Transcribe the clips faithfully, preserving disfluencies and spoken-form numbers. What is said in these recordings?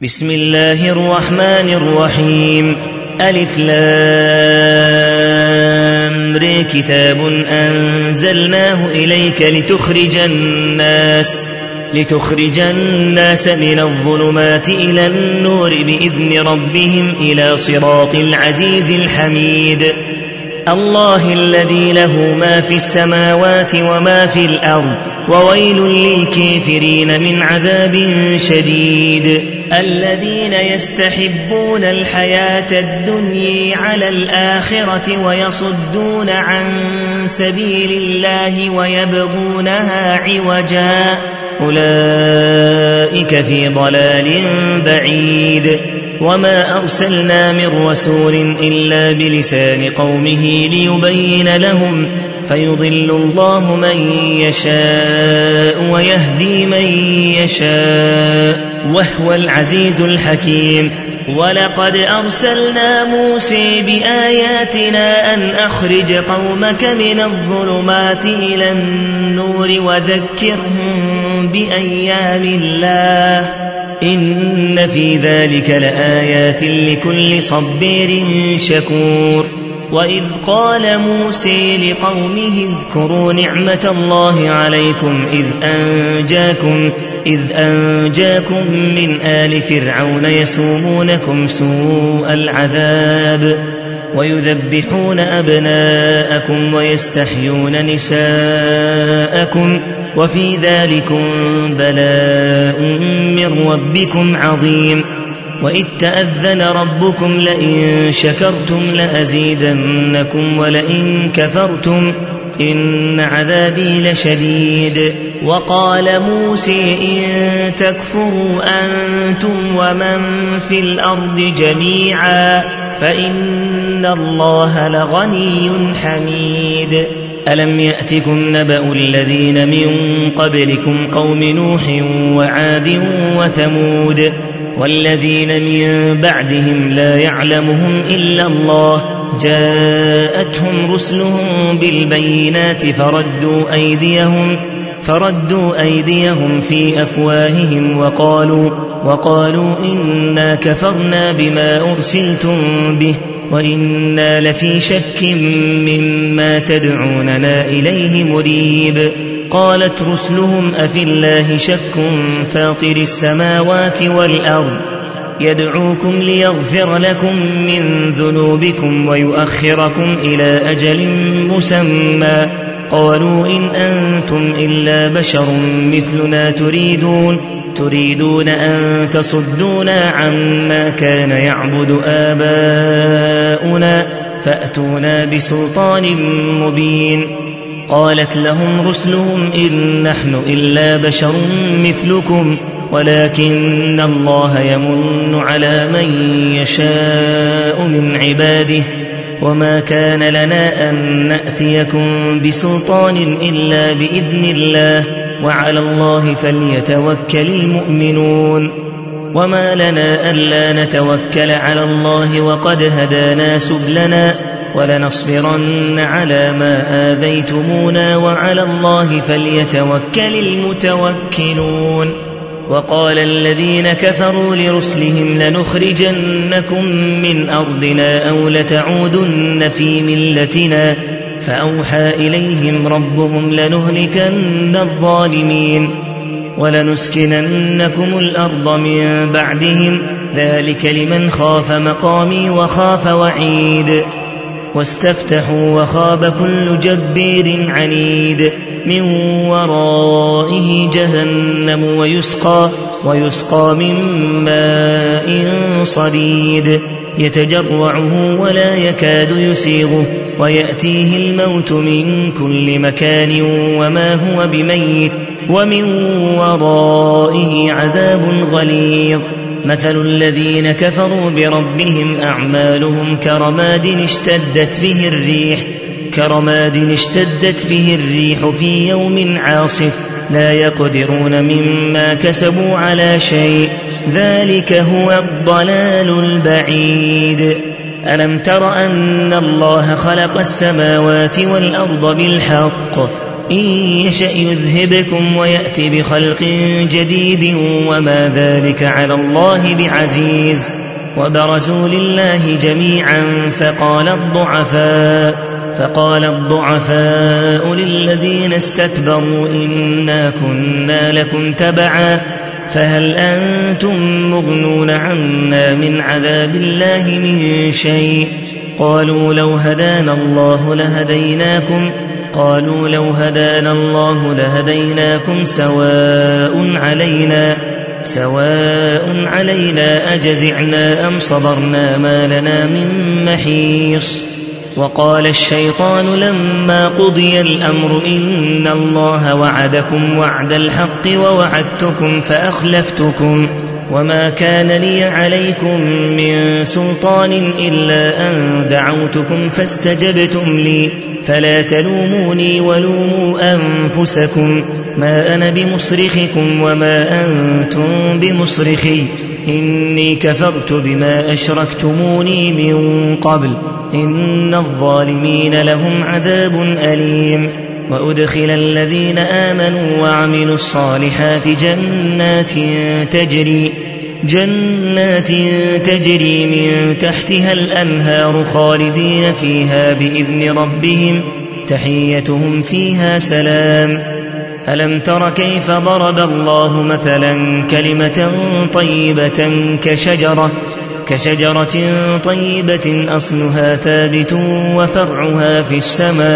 بسم الله الرحمن الرحيم. ألف لام ر كتاب أنزلناه إليك لتخرج الناس لتخرج الناس من الظلمات إلى النور بإذن ربهم إلى صراط العزيز الحميد. الله الذي له ما في السماوات وما في الأرض وويل للكافرين من عذاب شديد. الذين يستحبون الحياة الدنيا على الآخرة ويصدون عن سبيل الله ويبغونها عوجا أولئك في ضلال بعيد. وما أرسلنا من رسول إلا بلسان قومه ليبين لهم فيضل الله من يشاء ويهدي من يشاء وهو العزيز الحكيم. ولقد أرسلنا موسى بآياتنا أن أخرج قومك من الظلمات إلى النور وذكرهم بأيام الله إن في ذلك لآيات لكل صبير شكور. وإذ قال موسى لقومه اذكروا نعمة الله عليكم إذ أنجاكم, إذ أنجاكم من آل فرعون يسومونكم سوء العذاب ويذبحون أبناءكم ويستحيون نساءكم وفي ذلكم بلاء من ربكم عظيم. وإذ تأذن ربكم لئن شكرتم لأزيدنكم ولئن كفرتم إن عذابي لشديد. وقال موسى إن تكفروا أنتم ومن في الأرض جميعا فإن الله لغني حميد. ألم يأتكم نبأ الذين من قبلكم قوم نوح وعاد وثمود والذين من بعدهم لا يعلمهم إلا الله جاءتهم رسلهم بالبينات فردوا أيديهم فردوا أيديهم في أفواههم وقالوا, وقالوا إنا كفرنا بما أرسلتم به وإنا لفي شك مما تدعوننا إليه مريب. قالت رسلهم أفي الله شك فاطر السماوات والأرض يدعوكم ليغفر لكم من ذنوبكم ويؤخركم إلى أجل مسمى قالوا إن أنتم إلا بشر مثلنا تريدون تريدون أن تصدونا عما كان يعبد آباؤنا فأتونا بسلطان مبين. قالت لهم رسلهم إن نحن إلا بشر مثلكم ولكن الله يمن على من يشاء من عباده وما كان لنا أن نأتيكم بسلطان إلا بإذن الله وعلى الله فليتوكل المؤمنون. وما لنا ألا نتوكل على الله وقد هدانا سبلنا ولنصبرن على ما آذيتمونا وعلى الله فليتوكل المتوكلون. وقال الذين كفروا لرسلهم لنخرجنكم من أرضنا أو لتعودن في ملتنا فأوحى إليهم ربهم لنهلكن الظالمين ولنسكننكم الأرض من بعدهم ذلك لمن خاف مقامي وخاف وعيد. واستفتحوا وخاب كل جبير عنيد من ورائه جهنم ويسقى, ويسقى من ماء صديد يتجرعه ولا يكاد يسيغه ويأتيه الموت من كل مكان وما هو بميت ومن ورائه عذاب غليظ. مثل الذين كفروا بربهم أعمالهم كرماد اشتدت به الريح كرماد اشتدت به الريح في يوم عاصف لا يقدرون مما كسبوا على شيء ذلك هو الضلال البعيد. ألم تر أن الله خلق السماوات والأرض بالحق إن يشأ يذهبكم ويأتي بخلق جديد وما ذلك على الله بعزيز. وبرزوا لله جميعا فقال الضعفاء فقال الضعفاء للذين استكبروا إنا كنا لكم تبعا فهل أنتم مغنون عنا من عذاب الله من شيء؟ قالوا لو هدانا الله لهديناكم قالوا لو هدانا الله لهديناكم سواء علينا سواء علينا أجزعنا أم صبرنا ما لنا من محيص. وقال الشيطان لما قضي الأمر إن الله وعدكم وعد الحق ووعدتكم فأخلفتكم وما كان لي عليكم من سلطان إلا أن دعوتكم فاستجبتم لي فلا تلوموني ولوموا أنفسكم ما أنا بمصرخكم وما أنتم بمصرخي إني كفرت بما أشركتموني من قبل إن الظالمين لهم عذاب أليم. وأدخل الذين آمنوا وعملوا الصالحات جنات تجري جنات تجري من تحتها الأنهار خالدين فيها بإذن ربهم تحيتهم فيها سلام. ألم تر كيف ضرب الله مثلا كلمة طيبة كشجرة كشجرة طيبة أصلها ثابت وفرعها في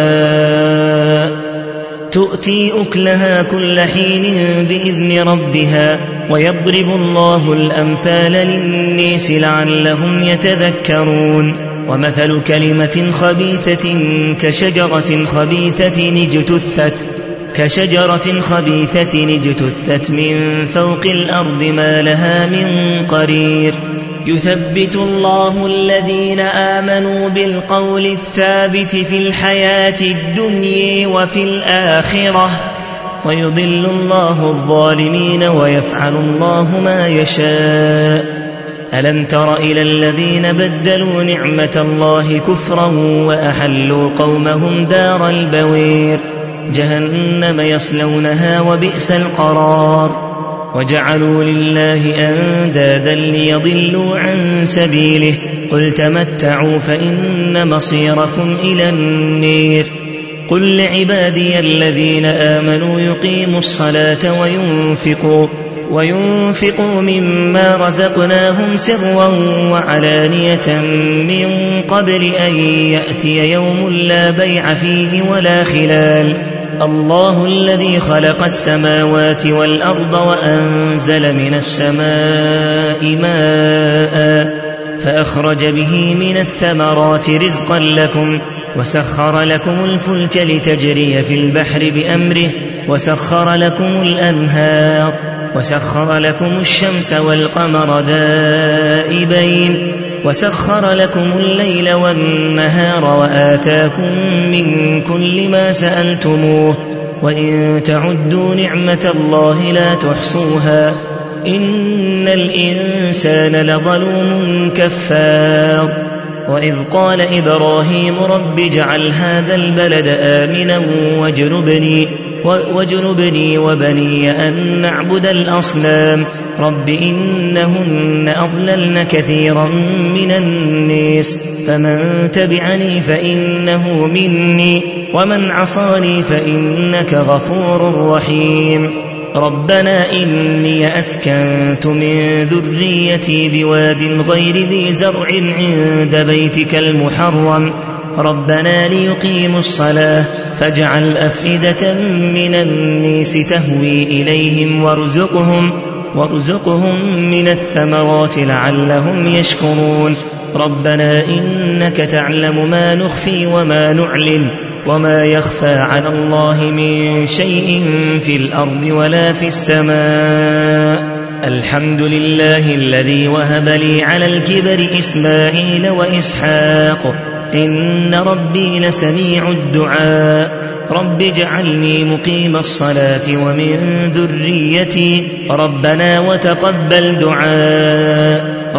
السماء تؤتي أكلها كل حين بإذن ربها ويضرب الله الأمثال للناس لعلهم يتذكرون. ومثل كلمة خبيثة كشجرة خبيثة اجتثت كشجرة خبيثة اجتثت من فوق الأرض ما لها من قرير. يثبت الله الذين آمنوا بالقول الثابت في الحياة الدنيا وفي الآخرة ويضل الله الظالمين ويفعل الله ما يشاء. ألم تر إلى الذين بدلوا نعمة الله كفرا وأحلوا قومهم دار البوير جهنم يصلونها وبئس القرار. وجعلوا لله أندادا ليضلوا عن سبيله قل تمتعوا فإن مصيركم إلى النير. قل لعبادي الذين آمنوا يقيموا الصلاة وينفقوا وينفقوا مما رزقناهم سرا وعلانية من قبل أن يأتي يوم لا بيع فيه ولا خلال. الله الذي خلق السماوات والأرض وأنزل من السماء ماء فأخرج به من الثمرات رزقا لكم وسخر لكم الفلك لتجري في البحر بأمره وسخر لكم الأنهار وسخر لكم الشمس والقمر دائبين وسخر لكم الليل والنهار وآتاكم من كل ما سألتموه وإن تعدوا نعمة الله لا تحصوها إن الإنسان لظلوم كفار. وإذ قال إبراهيم رب اجعل هذا البلد آمنا واجنبني وجنبني وبني أن نعبد الأصنام رب إنهن أضللن كثيرا من الناس فمن تبعني فإنه مني ومن عصاني فإنك غفور رحيم. ربنا إني أسكنت من ذريتي بواد غير ذي زرع عند بيتك المحرم ربنا ليقيموا الصلاة فاجعل أفئدة من الناس تهوي إليهم وارزقهم, وارزقهم من الثمرات لعلهم يشكرون. ربنا إنك تعلم ما نخفي وما نعلن وما يخفى على الله من شيء في الأرض ولا في السماء. الحمد لله الذي وهب لي على الكبر إسماعيل وإسحاق إن ربي لسميع الدعاء. رب اجعلني مقيم الصلاة ومن ذريتي ربنا وتقبل دعاء.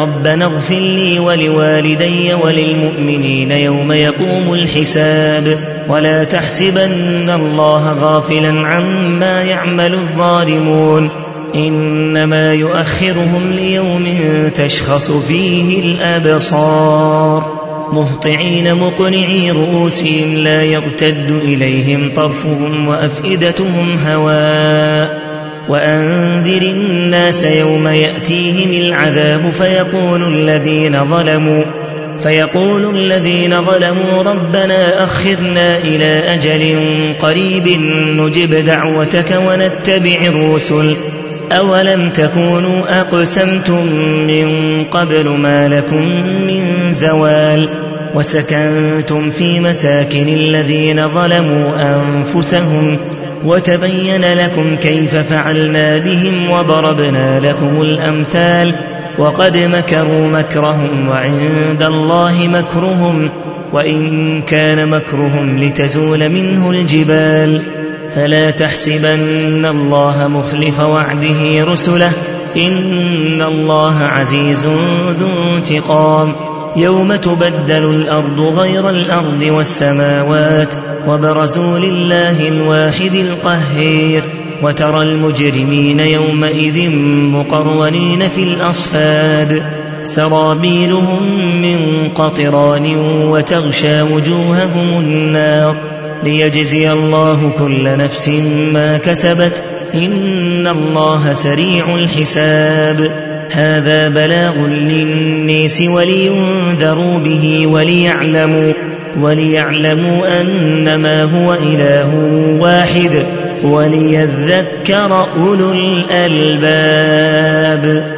ربنا اغفر لي ولوالدي وللمؤمنين يوم يقوم الحساب ولا تحسبن الله غافلا عما يعمل الظالمون إنما يؤخرهم ليوم تشخص فيه الأبصار مهطعين مقنعي رؤوسهم لا يرتد إليهم طرفهم وأفئدتهم هواء وأنذر الناس يوم يأتيهم العذاب فيقول الذين ظلموا فيقول الذين ظلموا ربنا أخرنا إلى أجل قريب نجب دعوتك ونتبع الرسل أولم تكونوا أقسمتم من قبل ما لكم من زوال وسكنتم في مساكن الذين ظلموا أنفسهم وتبين لكم كيف فعلنا بهم وضربنا لكم الأمثال وقد مكروا مكرهم وعند الله مكرهم وإن كان مكرهم لتزول منه الجبال فلا تحسبن الله مخلف وعده رسله إن الله عزيز ذو انتقام يوم تبدل الأرض غير الأرض والسماوات وبرزوا لله الواحد القهير وترى المجرمين يومئذ مقرونين في الأصفاد سرابيلهم من قطران وتغشى وجوههم النار ليجزي الله كل نفس ما كسبت إن الله سريع الحساب هذا بلاغ للناس ولينذروا به وليعلموا, وليعلموا أنما هو إله واحد وليذكر أولو الألباب.